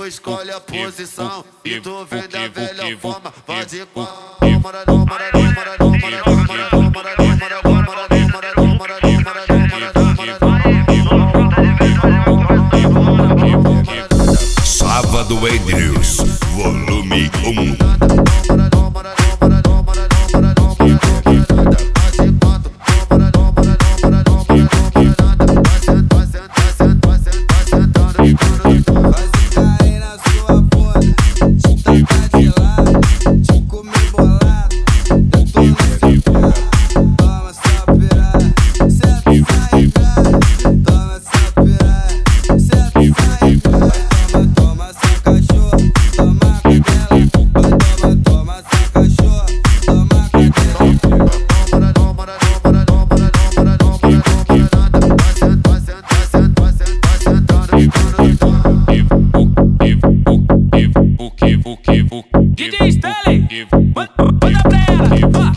escolhe a posição e tu vem da velha forma. Vai de quatro. Sábado Andrews, volume 1. DJ Stanley, manda pra ela.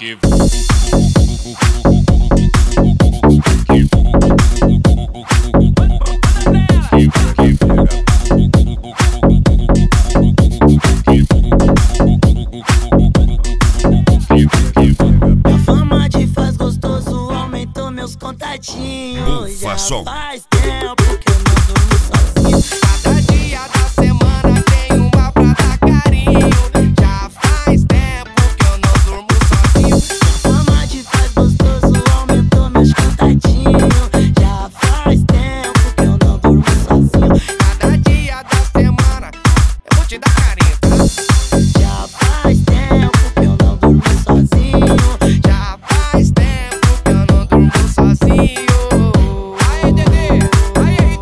A fama de faz gostoso aumentou meus contatinhos. Já faz tempo que eu não durmo sozinho. Cada dia da semana tem uma pra dar carinho. Já faz tempo que eu não durmo sozinho. A fama de faz gostoso aumentou meus contatinhos. Já faz tempo que eu não durmo sozinho. Cada dia da semana eu vou te dar carinho, tá? Já faz tempo que eu não durmo sozinho. Já faz tempo que eu não durmo sozinho. Aê, Dedê! Aê,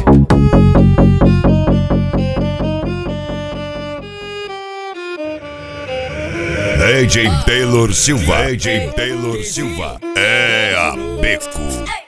AJ Taylor Silva. AJ Taylor Silva é a Beco.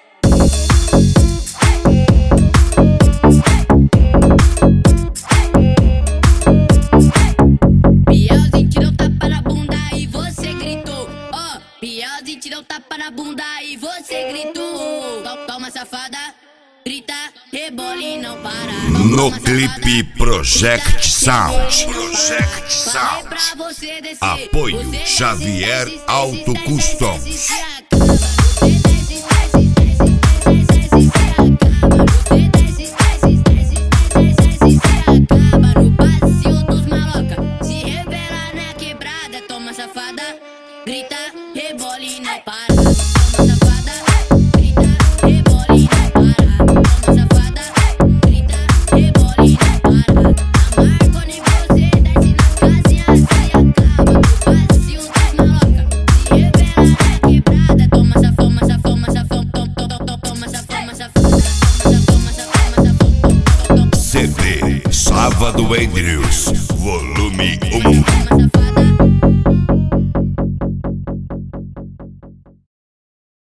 Bielzinho tirou tapa na bunda e você gritou. Ó, Bielzinho tirou tapa na bunda e você gritou. Toma safada, grita, rebola e não para. No clipe Project Sound. Project Falei pra Sound. você descer. Apoio Você desce, Xavier desce, Auto desce, Customs. desce, se acaba. Você desce, desce, desce, desce, se acaba. Você desce, desce, desce, desce, se acaba. No passeio dos maloca, se revela na quebrada. Toma safada, grita, rebola e não para. Toma safada, grita, rebola e não para. Toma safada, grita, rebola e não para. A Marconi você desce nas casinhas e acaba. No passeio dos maloca, se revela na quebrada. Toma safoma, safoma, safoma, toma safoma, safoma, toma safoma, safoma. CD Sábado Andrews, volume 1. Toma safoma,